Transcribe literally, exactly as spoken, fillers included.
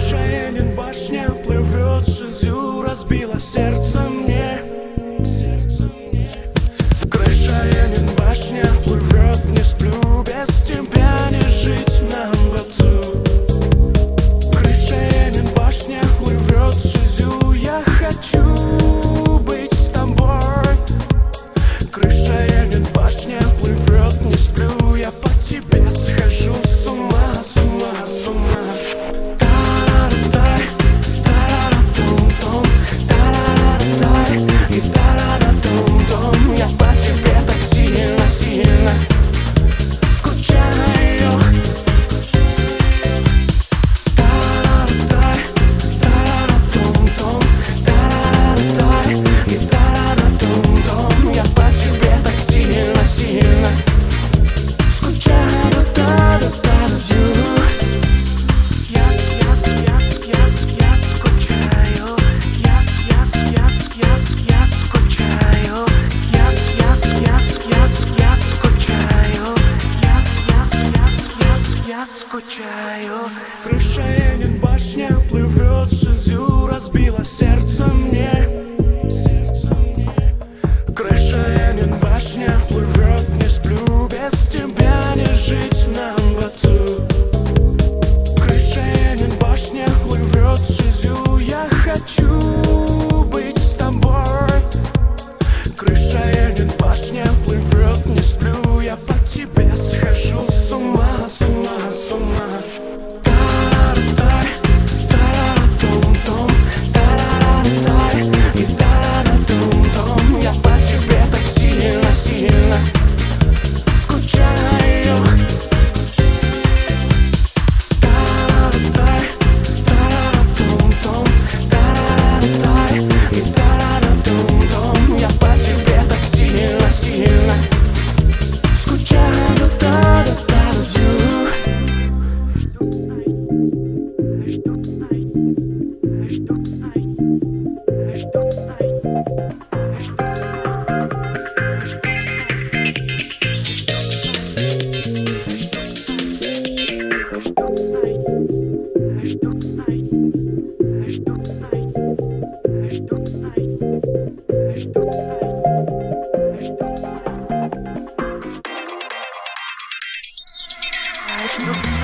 Крыша едет, башня плывет, жизнью разбила сердце мне. Крыша едет, башня плывет, не сплю, без тебя не жить нам в аду. Крыша едет, башня плывет, жизнью я хочу быть с тобой. Крыша едет, башня плывет, не сплю, я по тебе схожу с ума, с ума, с ума. Я по тебе так сильно, сильно скучаю. Я по тебе так сильно, сильно скучаю. Yes, yes, yes, yes, yes, скучаю. Yes, yes, yes, yes, yes, скучаю. Yes, yes, yes, yes, yes, скучаю. Yes, yes, yes, yes, yes, скучаю. Крыша едет, башня плывет, жизнью разбила сердце мне. Крыша едет, башня плывет, не сплю, без тебя не жить нам в аду. Крыша едет, башня плывет, жизнью я хочу быть с тобой. Крыша едет, башня плывет, не сплю, я по тебе схожу с ума, с ума, с ума. Я по тебе так сильно, сильно скучаю. Я по тебе так сильно, сильно скучаю. Что